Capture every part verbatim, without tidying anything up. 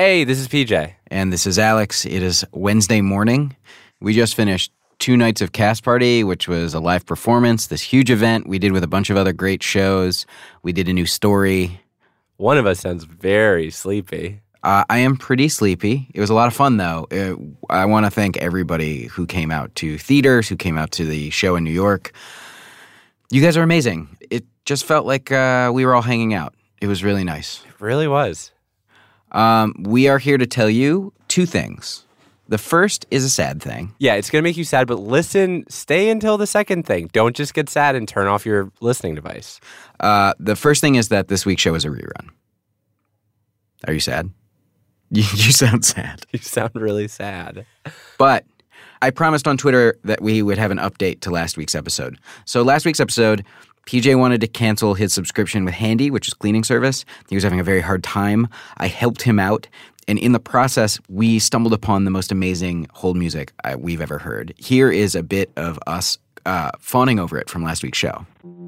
Hey, this is P J. And this is Alex. It is Wednesday morning. We just finished two nights of Cast Party, which was a live performance, this huge event we did with a bunch of other great shows. We did a new story. One of us sounds very sleepy. Uh, I am pretty sleepy. It was a lot of fun, though. It, I want to thank everybody who came out to theaters, who came out to the show in New York. You guys are amazing. It just felt like uh, we were all hanging out. It was really nice. It really was. Um, we are here to tell you two things. The first is a sad thing. Yeah, it's going to make you sad, but listen, stay until the second thing. Don't just get sad and turn off your listening device. Uh, the first thing is that this week's show is a rerun. Are you sad? You, you sound sad. You sound really sad. But I promised on Twitter that we would have an update to last week's episode. So last week's episode, P J wanted to cancel his subscription with Handy, which is cleaning service. He was having a very hard time. I helped him out. And in the process, we stumbled upon the most amazing hold music uh, we've ever heard. Here is a bit of us uh, fawning over it from last week's show.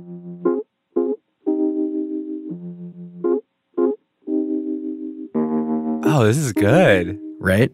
Oh, this is good. Right?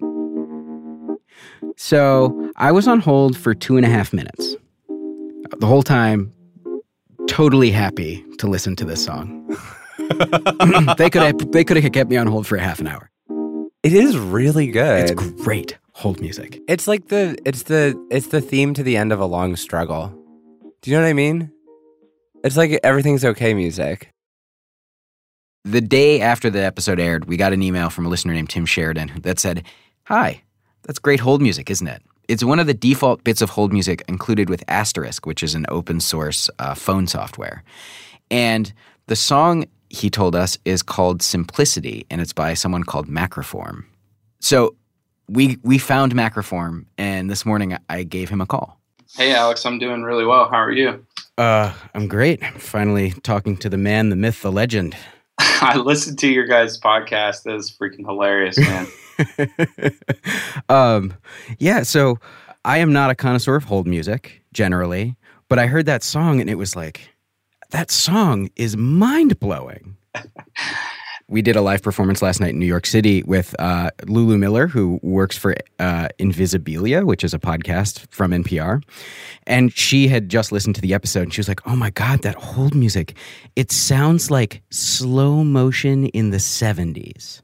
So I was on hold for two and a half minutes. The whole time, totally happy to listen to this song. they could have they could have kept me on hold for a half an hour. It is really good. It's great hold music. It's like the it's the it's the theme to the end of a long struggle. Do you know what I mean? It's like Everything's Okay music. The day after the episode aired, we got an email from a listener named Tim Sheridan that said, "Hi, that's great hold music, isn't it? It's one of the default bits of hold music included with Asterisk, which is an open source uh, phone software. And the song, he told us, is called Simplicity, and it's by someone called Macroform." So we we found Macroform, and this morning I gave him a call. Hey, Alex, I'm doing really well. How are you? Uh, I'm great. I'm finally talking to the man, the myth, the legend. I listened to your guys' podcast. That was freaking hilarious, man. um, yeah, so I am not a connoisseur of hold music, generally, but I heard that song, and it was like, that song is mind-blowing. We did a live performance last night in New York City with uh, Lulu Miller, who works for uh, Invisibilia, which is a podcast from N P R. And she had just listened to the episode, and she was like, oh my God, that hold music, it sounds like slow motion in the seventies.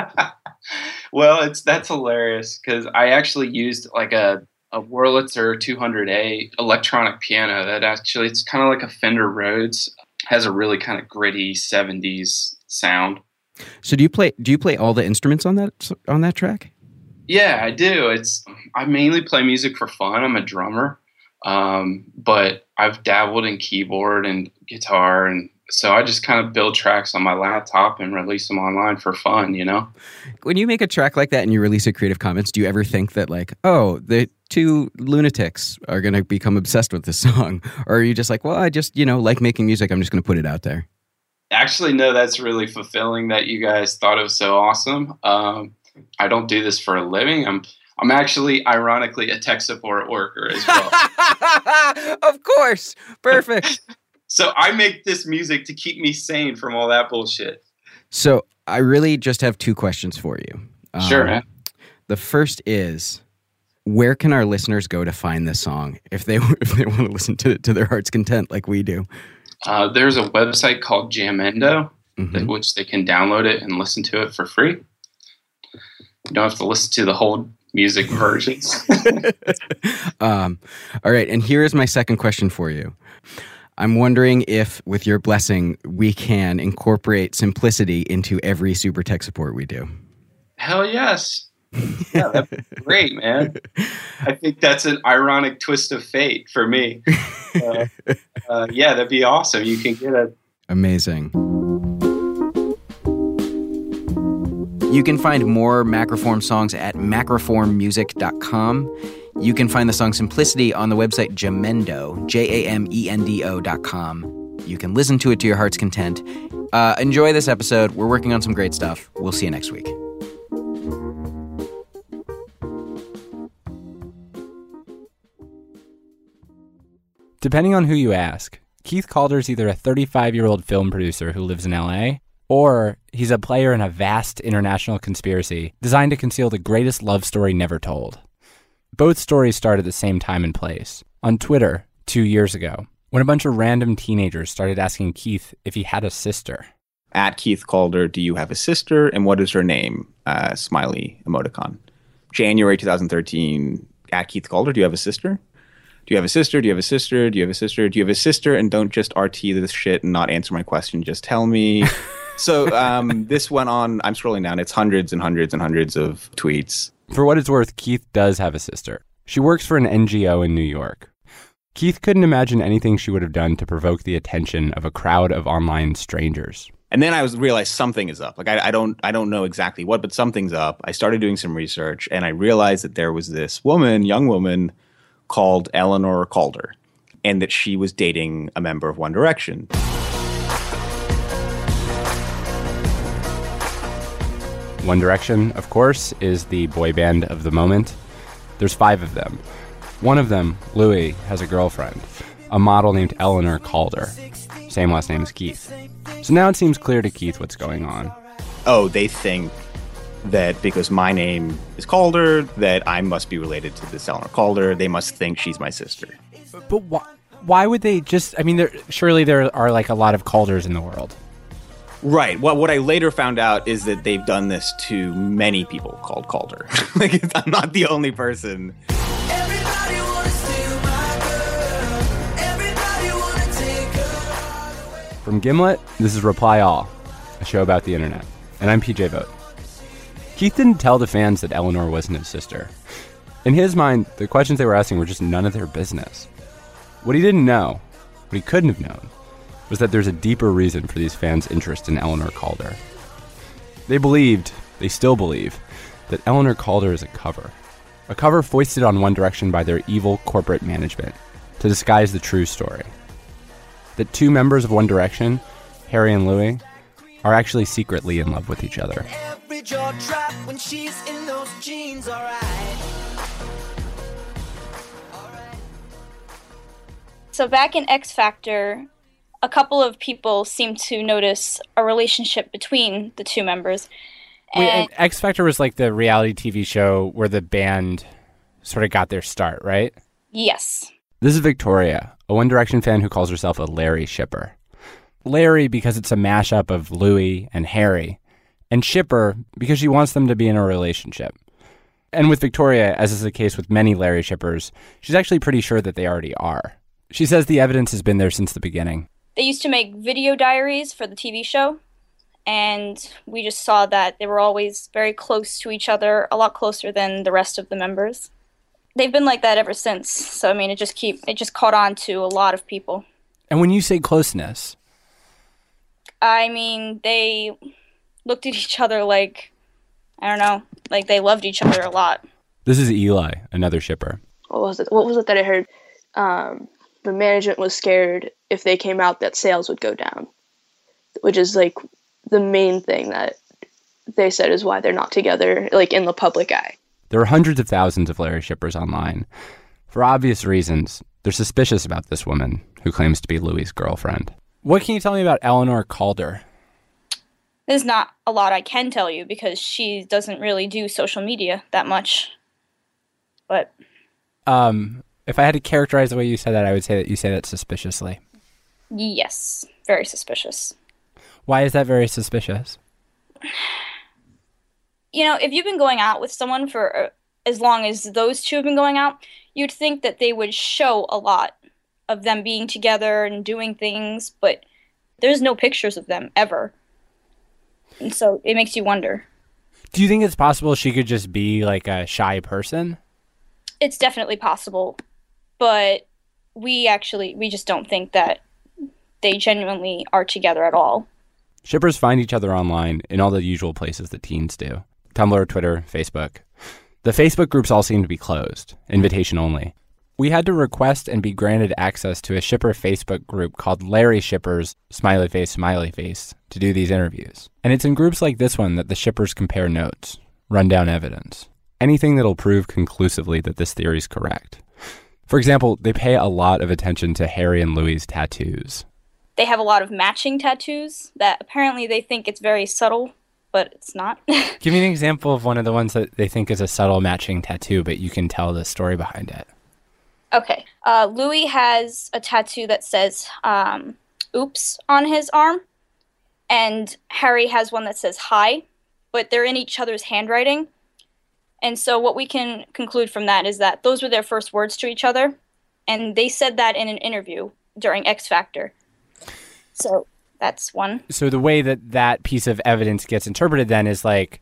Well, it's that's hilarious because I actually used like a, a Wurlitzer two hundred A electronic piano that actually, it's kind of like a Fender Rhodes, has a really kind of gritty seventies sound. So do you play do you play all the instruments on that on that track? Yeah, I do. It's I mainly play music for fun. I'm a drummer. Um, but I've dabbled in keyboard and guitar, and so I just kind of build tracks on my laptop and release them online for fun, you know? When you make a track like that and you release it Creative Commons, do you ever think that like, oh, the two lunatics are going to become obsessed with this song? Or are you just like, well, I just, you know, like making music. I'm just going to put it out there. Actually, no, that's really fulfilling that you guys thought it was so awesome. Um, I don't do this for a living. I'm I'm actually, ironically, a tech support worker as well. Of course. Perfect. So I make this music to keep me sane from all that bullshit. So I really just have two questions for you. Um, sure, man. The first is, where can our listeners go to find this song if they if they want to listen to it to their heart's content like we do? Uh, there's a website called Jamendo, mm-hmm. which they can download it and listen to it for free. You don't have to listen to the whole music versions. um, all right, and here is my second question for you. I'm wondering if, with your blessing, we can incorporate Simplicity into every Super Tech Support we do. Hell yes. Yeah, that'd be great, man. I think that's an ironic twist of fate for me. Uh, uh, yeah, that'd be awesome. You can get a... Amazing. You can find more Macroform songs at macroform music dot com. You can find the song Simplicity on the website Jamendo, J A M E N D O dot com. You can listen to it to your heart's content. Uh, enjoy this episode. We're working on some great stuff. We'll see you next week. Depending on who you ask, Keith Calder's either a thirty-five-year-old film producer who lives in L A or he's a player in a vast international conspiracy designed to conceal the greatest love story never told. Both stories start at the same time and place, on Twitter two years ago, when a bunch of random teenagers started asking Keith if he had a sister. At Keith Calder, do you have a sister, and what is her name? Uh, smiley emoticon. January twenty thirteen, at Keith Calder, do you have a sister? Do you have a sister? Do you have a sister? Do you have a sister? Do you have a sister? And don't just R T this shit and not answer my question. Just tell me. So um, this went on. I'm scrolling down. It's hundreds and hundreds and hundreds of tweets. For what it's worth, Keith does have a sister. She works for an N G O in New York. Keith couldn't imagine anything she would have done to provoke the attention of a crowd of online strangers. And then I was realized something is up. Like I, I don't, I don't know exactly what, but something's up. I started doing some research, and I realized that there was this woman, young woman, called Eleanor Calder, and that she was dating a member of One Direction. One Direction, of course, is the boy band of the moment. There's five of them. One of them, Louis, has a girlfriend, a model named Eleanor Calder. Same last name as Keith. So now it seems clear to Keith what's going on. Oh, they think that because my name is Calder, that I must be related to this Eleanor Calder. They must think she's my sister. But, but why, why would they just... I mean, there, surely there are like a lot of Calders in the world. Right. What what I later found out is that they've done this to many people called Calder. Like, I'm not the only person. Everybody wanna steal my girl. Everybody wanna take her away. From Gimlet, this is Reply All, a show about the internet. And I'm P J Vogt. Keith didn't tell the fans that Eleanor wasn't his sister. In his mind, the questions they were asking were just none of their business. What he didn't know, what he couldn't have known, was that there's a deeper reason for these fans' interest in Eleanor Calder. They believed, they still believe, that Eleanor Calder is a cover. A cover foisted on One Direction by their evil corporate management to disguise the true story. That two members of One Direction, Harry and Louis, are actually secretly in love with each other. Every jaw drop when she's in those jeans, alright. So back in X Factor, a couple of people seemed to notice a relationship between the two members. And Wait, and X Factor was like the reality T V show where the band sort of got their start, right? yes. This is Victoria, a One Direction fan who calls herself a Larry shipper. Larry because it's a mashup of Louis and Harry, and shipper because she wants them to be in a relationship. And with Victoria, as is the case with many Larry shippers, she's actually pretty sure that they already are. She says the evidence has been there since the beginning. They used to make video diaries for the T V show, and we just saw that they were always very close to each other, a lot closer than the rest of the members. They've been like that ever since, so I mean, it just keep it just caught on to a lot of people. And when you say closeness, I mean, they looked at each other like, I don't know, like they loved each other a lot. this is Eli, another shipper. What was it? What was it that I heard? Um, the management was scared if they came out that sales would go down, which is like the main thing that they said is why they're not together, like in the public eye. There are hundreds of thousands of Larry shippers online. For obvious reasons, they're suspicious about this woman who claims to be Louis' girlfriend. What can you tell me about Eleanor Calder? There's not a lot I can tell you because she doesn't really do social media that much. But Um, if I had to characterize the way you said that, I would say that you say that suspiciously. yes, very suspicious. Why is that very suspicious? You know, if you've been going out with someone for uh, as long as those two have been going out, you'd think that they would show a lot of them being together and doing things, but there's no pictures of them ever. And so it makes you wonder. Do you think it's possible she could just be like a shy person? It's definitely possible, but we actually, we just don't think that they genuinely are together at all. Shippers find each other online in all the usual places that teens do. Tumblr, Twitter, Facebook. The Facebook groups all seem to be closed, invitation only. We had to request and be granted access to a shipper Facebook group called Larry Shippers, smiley face, smiley face, to do these interviews. And it's in groups like this one that the shippers compare notes, run down evidence, anything that'll prove conclusively that this theory is correct. For example, they pay a lot of attention to Harry and Louis' tattoos. they have a lot of matching tattoos that apparently they think it's very subtle, but it's not. Give me an example of one of the ones that they think is a subtle matching tattoo, but you can tell the story behind it. Okay. Uh, Louis has a tattoo that says um, oops on his arm, and Harry has one that says hi, but they're in each other's handwriting. And so what we can conclude from that is that those were their first words to each other, and they said that in an interview during X Factor. So that's one. So the way that that piece of evidence gets interpreted then is like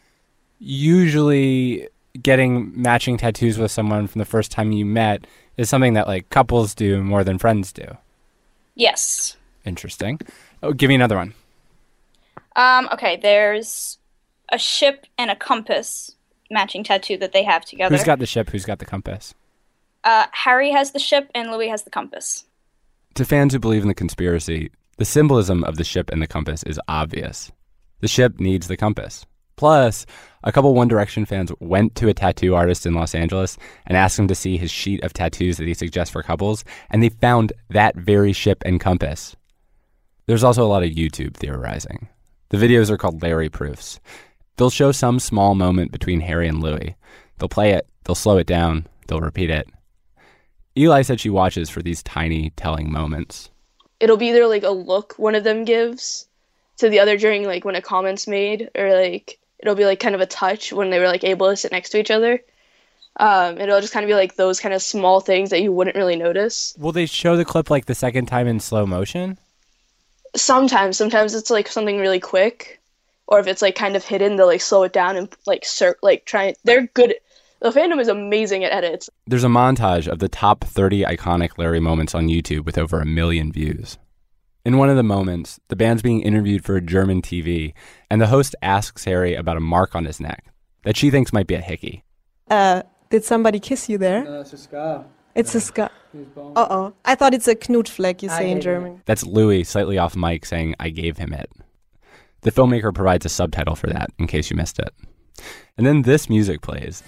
usually getting matching tattoos with someone from the first time you met is something that like couples do more than friends do. Yes. Interesting. Oh, give me another one. Um, okay, there's a ship and a compass matching tattoo that they have together. Who's got the ship? Who's got the compass? Uh, Harry has the ship and Louis has the compass. To fans who believe in the conspiracy, the symbolism of the ship and the compass is obvious. The ship needs the compass. Plus, a couple One Direction fans went to a tattoo artist in Los Angeles and asked him to see his sheet of tattoos that he suggests for couples, and they found that very ship and compass. There's also a lot of YouTube theorizing. The videos are called Larry Proofs. They'll show some small moment between Harry and Louis. They'll play it, they'll slow it down, they'll repeat it. Eli said she watches for these tiny, telling moments. It'll be either like a look one of them gives to the other during like when a comment's made, or like it'll be like kind of a touch when they were like able to sit next to each other. Um, it'll just kind of be like those kind of small things that you wouldn't really notice. Will they show the clip like the second time in slow motion? Sometimes, sometimes it's like something really quick, or if it's like kind of hidden, they'll like slow it down and like cir- like try. They're good. The fandom is amazing at edits. There's a montage of the top thirty iconic Larry moments on YouTube with over a million views. In one of the moments, the band's being interviewed for a German T V, and the host asks Harry about a mark on his neck that she thinks might be a hickey. Uh, did somebody kiss you there? No, it's a scar. It's a scar. Uh-oh. I thought it's a Knutfleck, you say in German. That's Louis, slightly off mic, saying, I gave him it. The filmmaker provides a subtitle for that, in case you missed it. And then this music plays.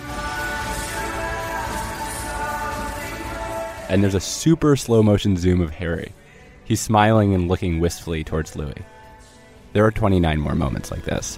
And there's a super slow motion zoom of Harry. He's smiling and looking wistfully towards Louis. There are twenty-nine more moments like this.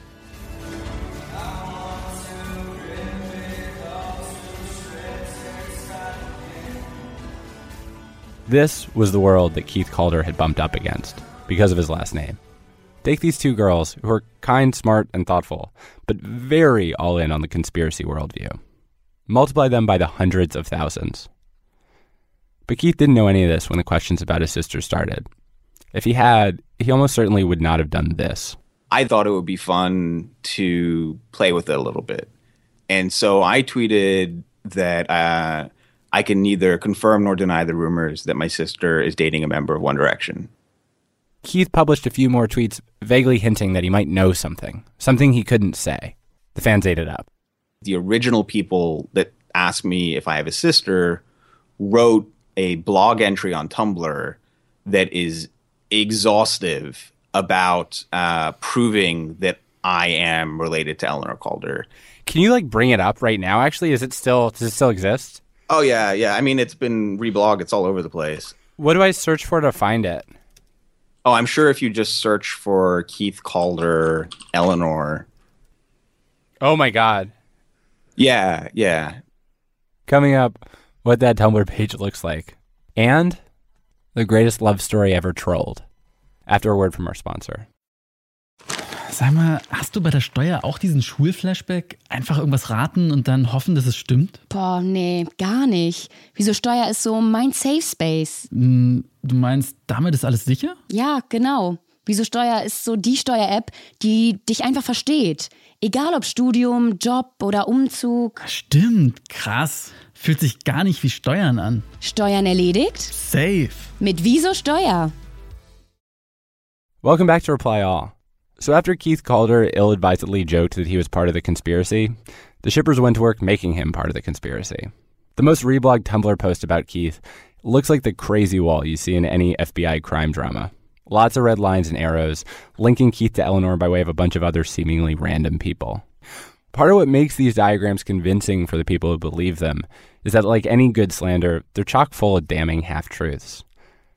This was the world that Keith Calder had bumped up against because of his last name. Take these two girls who are kind, smart, and thoughtful, but very all in on the conspiracy worldview. Multiply them by the hundreds of thousands. But Keith didn't know any of this when the questions about his sister started. If he had, he almost certainly would not have done this. I thought it would be fun to play with it a little bit. And so I tweeted that uh, I can neither confirm nor deny the rumors that my sister is dating a member of One Direction. Keith published a few more tweets vaguely hinting that he might know something, something he couldn't say. The fans ate it up. The original people that asked me if I have a sister wrote a blog entry on Tumblr that is exhaustive about uh, proving that I am related to Eleanor Calder. Can you like bring it up right now? Actually, is it still does it still exist? Oh yeah, yeah. I mean, it's been reblogged. It's all over the place. What do I search for to find it? Oh, I'm sure if you just search for Keith Calder, Eleanor. Oh my God. Yeah, yeah. Coming up, what that Tumblr page looks like. And the greatest love story ever trolled. After a word from our sponsor. Sag mal, hast du bei der Steuer auch diesen Schulflashback? Einfach irgendwas raten und dann hoffen, dass es stimmt? Boah, nee, gar nicht. Wieso Steuer ist so mein Safe Space? Hm, du meinst, damit ist alles sicher? Ja, genau. Wieso Steuer ist so die Steuer-App, die dich einfach versteht. Egal ob Studium, Job oder Umzug. Stimmt, krass. Fühlt sich gar nicht wie Steuern an. Steuern erledigt? Safe. Mit Wieso Steuer? Welcome back to Reply All. So after Keith Calder ill-advisedly joked that he was part of the conspiracy, the shippers went to work making him part of the conspiracy. The most reblogged Tumblr post about Keith looks like the crazy wall you see in any F B I crime drama. Lots of red lines and arrows, linking Keith to Eleanor by way of a bunch of other seemingly random people. Part of what makes these diagrams convincing for the people who believe them is that, like any good slander, they're chock full of damning half-truths.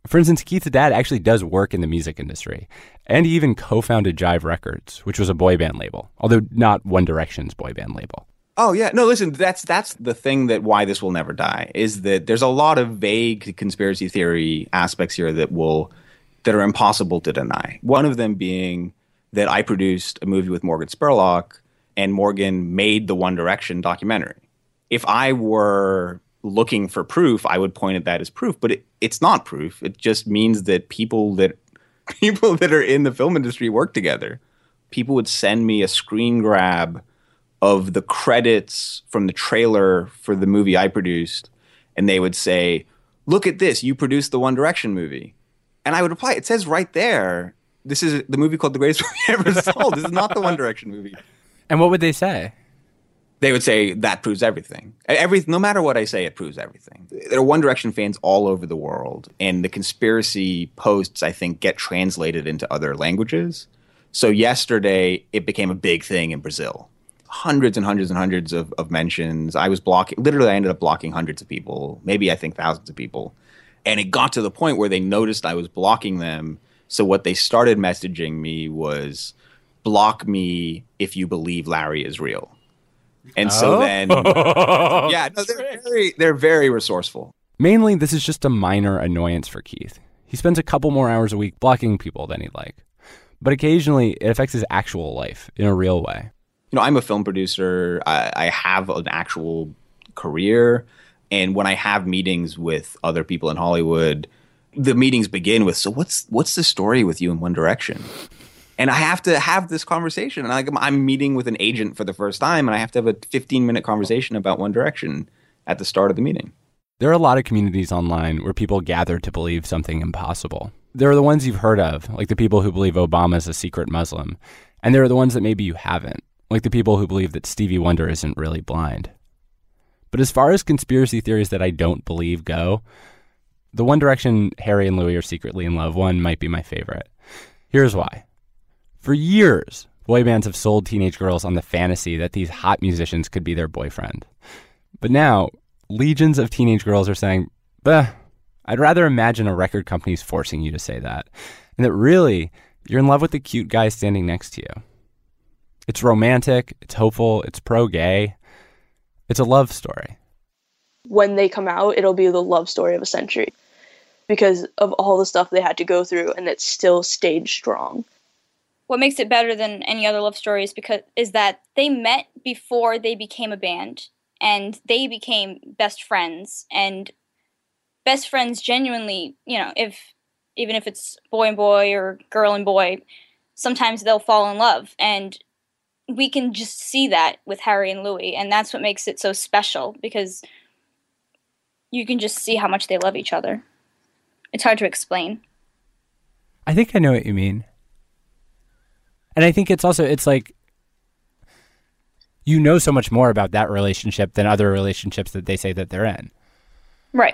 For instance, Keith's dad actually does work in the music industry, and he even co-founded Jive Records, which was a boy band label, although not One Direction's boy band label. Oh yeah, no. Listen, that's that's the thing that why this will never die is that there's a lot of vague conspiracy theory aspects here that will that are impossible to deny. One of them being that I produced a movie with Morgan Spurlock, and Morgan made the One Direction documentary. If I were looking for proof, I would point at that as proof, but it, it's not proof. It just means that people that people that are in the film industry work together. People would send me a screen grab of the credits from the trailer for the movie I produced, and they would say, "Look at this, you produced the One Direction movie." And I would reply, "It says right there, this is the movie called The Greatest Movie Ever Sold. This is not the One Direction movie." And what would they say? They would say, "That proves everything. Every, no matter what I say, it proves everything." There are One Direction fans all over the world, and the conspiracy posts, I think, get translated into other languages. So yesterday, it became a big thing in Brazil. Hundreds and hundreds and hundreds of, of mentions. I was blocking, literally I ended up blocking hundreds of people, maybe I think thousands of people. And it got to the point where they noticed I was blocking them. So what they started messaging me was, "Block me if you believe Larry is real." And so Oh. then, yeah, no, they're very, they're very resourceful. Mainly, this is just a minor annoyance for Keith. He spends a couple more hours a week blocking people than he'd like. But occasionally, it affects his actual life in a real way. You know, I'm a film producer. I, I have an actual career. And when I have meetings with other people in Hollywood, the meetings begin with, "So what's what's the story with you in One Direction?" And I have to have this conversation. And I'm, I'm meeting with an agent for the first time, and I have to have a fifteen-minute conversation about One Direction at the start of the meeting. There are a lot of communities online where people gather to believe something impossible. There are the ones you've heard of, like the people who believe Obama's a secret Muslim. And there are the ones that maybe you haven't, like the people who believe that Stevie Wonder isn't really blind. But as far as conspiracy theories that I don't believe go, the One Direction Harry and Louis are secretly in love one might be my favorite. Here's why. For years, boy bands have sold teenage girls on the fantasy that these hot musicians could be their boyfriend. But now, legions of teenage girls are saying, "Bah, I'd rather imagine a record company's forcing you to say that, and that really, you're in love with the cute guy standing next to you." It's romantic, it's hopeful, it's pro-gay. It's a love story. When they come out, it'll be the love story of a century because of all the stuff they had to go through, and it still stayed strong. What makes it better than any other love story is because is that they met before they became a band, and they became best friends, and best friends genuinely, you know, if even if it's boy and boy or girl and boy, sometimes they'll fall in love, and we can just see that with Harry and Louis, and that's what makes it so special because you can just see how much they love each other. It's hard to explain. I think I know what you mean. And I think it's also, it's like, you know so much more about that relationship than other relationships that they say that they're in. Right.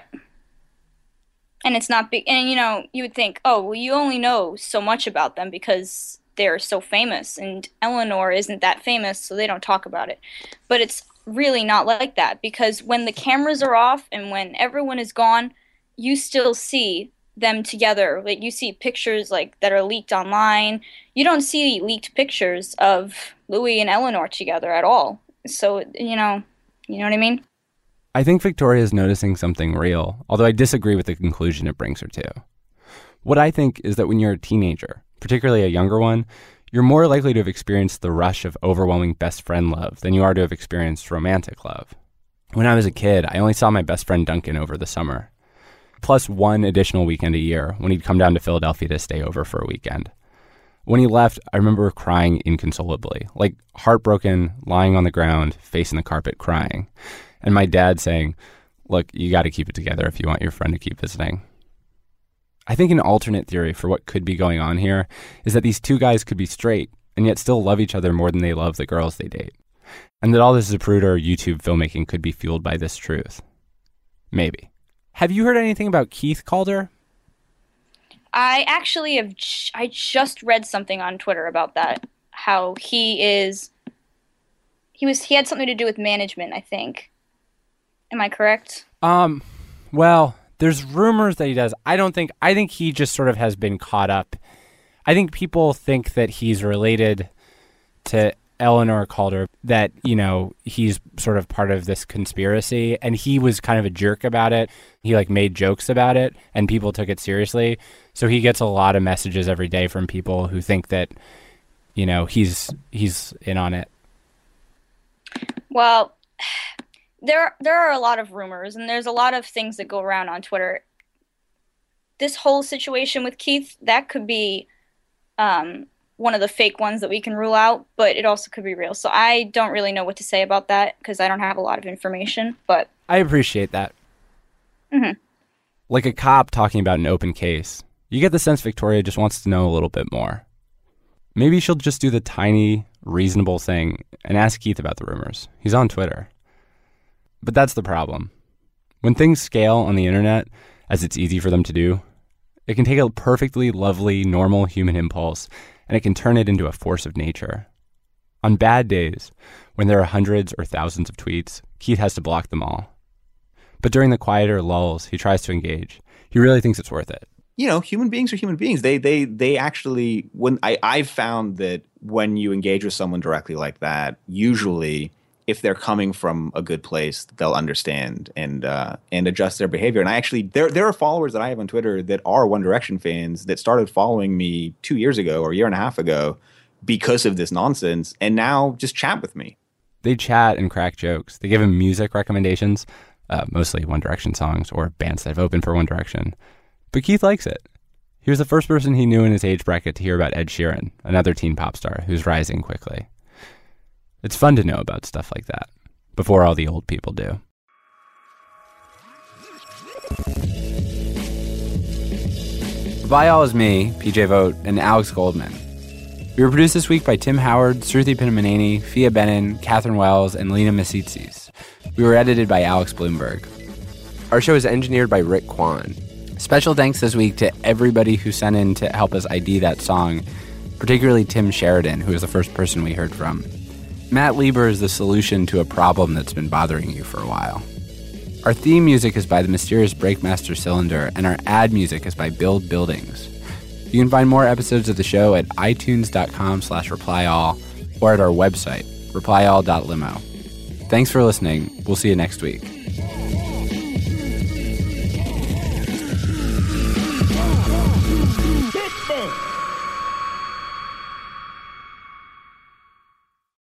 And it's not big, and you know, you would think, oh, well, you only know so much about them because they're so famous, and Eleanor isn't that famous, so they don't talk about it. But it's really not like that, because when the cameras are off and when everyone is gone, you still see them together. Like, you see pictures like that are leaked online. You don't see leaked pictures of Louis and Eleanor together at all. So, you know, you know what I mean? I think Victoria is noticing something real, although I disagree with the conclusion it brings her to. What I think is that when you're a teenager, particularly a younger one, you're more likely to have experienced the rush of overwhelming best friend love than you are to have experienced romantic love. When I was a kid, I only saw my best friend Duncan over the summer, plus one additional weekend a year when he'd come down to Philadelphia to stay over for a weekend. When he left, I remember crying inconsolably, like heartbroken, lying on the ground, facing the carpet, crying. And my dad saying, "Look, you got to keep it together if you want your friend to keep visiting." I think an alternate theory for what could be going on here is that these two guys could be straight and yet still love each other more than they love the girls they date. And that all this Zapruder YouTube filmmaking could be fueled by this truth. Maybe. Have you heard anything about Keith Calder? I actually have, j- I just read something on Twitter about that. How he is, he was, he had something to do with management, I think. Am I correct? Um, well, There's rumors that he does. I don't think, I think he just sort of has been caught up. I think people think that he's related to Eleanor Calder, that, you know, he's sort of part of this conspiracy, and he was kind of a jerk about it. He like made jokes about it and people took it seriously. So he gets a lot of messages every day from people who think that, you know, he's he's in on it. Well, there there are a lot of rumors and there's a lot of things that go around on Twitter. This whole situation with Keith, that could be um one of the fake ones that we can rule out, but it also could be real. So I don't really know what to say about that because I don't have a lot of information, but I appreciate that. Mm-hmm. Like a cop talking about an open case, you get the sense Victoria just wants to know a little bit more. Maybe she'll just do the tiny, reasonable thing and ask Keith about the rumors. He's on Twitter. But that's the problem. When things scale on the internet, as it's easy for them to do, it can take a perfectly lovely, normal human impulse and it can turn it into a force of nature. On bad days, when there are hundreds or thousands of tweets, Keith has to block them all. But during the quieter lulls, he tries to engage. He really thinks it's worth it. You know, human beings are human beings. They they they actually, when I, I've found that when you engage with someone directly like that, usually if they're coming from a good place, they'll understand and uh, and adjust their behavior. And I actually, there there are followers that I have on Twitter that are One Direction fans that started following me two years ago or a year and a half ago because of this nonsense, and now just chat with me. They chat and crack jokes. They give him music recommendations, uh, mostly One Direction songs or bands that have opened for One Direction. But Keith likes it. He was the first person he knew in his age bracket to hear about Ed Sheeran, another teen pop star who's rising quickly. It's fun to know about stuff like that, before all the old people do. Reply All is me, P J Vogt, and Alex Goldman. We were produced this week by Tim Howard, Sruthi Pinnamaneni, Fia Benin, Catherine Wells, and Lena Misitsis. We were edited by Alex Bloomberg. Our show is engineered by Rick Kwan. Special thanks this week to everybody who sent in to help us I D that song, particularly Tim Sheridan, who was the first person we heard from. Matt Lieber is the solution to a problem that's been bothering you for a while. Our theme music is by the mysterious Breakmaster Cylinder, and our ad music is by Build Buildings. You can find more episodes of the show at itunes.com slash replyall or at our website, replyall dot limo. Thanks for listening. We'll see you next week.